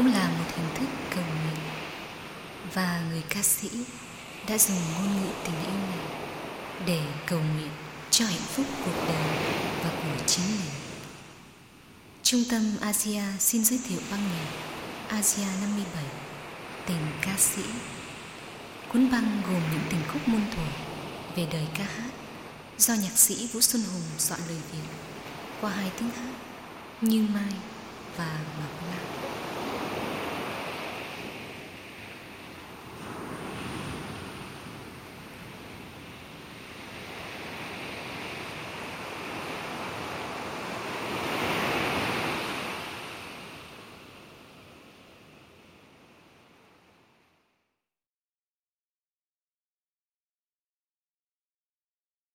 cũng là một hình thức cầu nguyện, và người ca sĩ đã dùng ngôn ngữ tình yêu này để cầu nguyện cho hạnh phúc cuộc đời và của chính mình. Trung tâm Asia xin giới thiệu băng nhạc Asia 57, tình ca sĩ. Cuốn băng gồm những tình khúc muôn thuở về đời ca hát do nhạc sĩ Vũ Xuân Hùng soạn lời Việt qua hai tiếng hát Như Mai và Ngọc Lan.